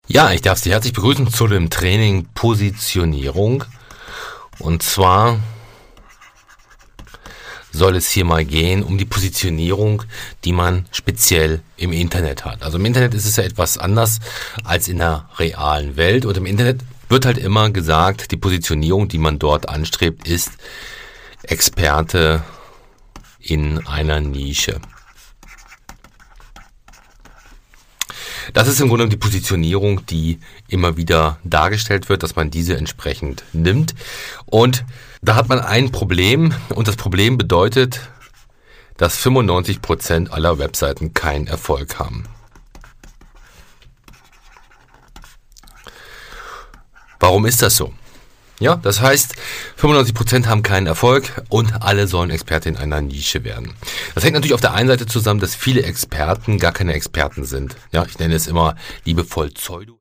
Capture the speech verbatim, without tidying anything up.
Ja, ich darf Sie herzlich begrüßen zu dem Training Positionierung. Und zwar soll es hier mal gehen um die Positionierung, die man speziell im Internet hat. Also im Internet ist es ja etwas anders als in der realen Welt. Und im Internet wird halt immer gesagt, die Positionierung, die man dort anstrebt, ist Experte in einer Nische. Das ist im Grunde die Positionierung, die immer wieder dargestellt wird, dass man diese entsprechend nimmt. Und da hat man ein Problem, und das Problem bedeutet, dass fünfundneunzig Prozent aller Webseiten keinen Erfolg haben. Warum ist das so? Ja, das heißt, fünfundneunzig Prozent haben keinen Erfolg und alle sollen Experte in einer Nische werden. Das hängt natürlich auf der einen Seite zusammen, dass viele Experten gar keine Experten sind. Ja, ich nenne es immer liebevoll Pseudo.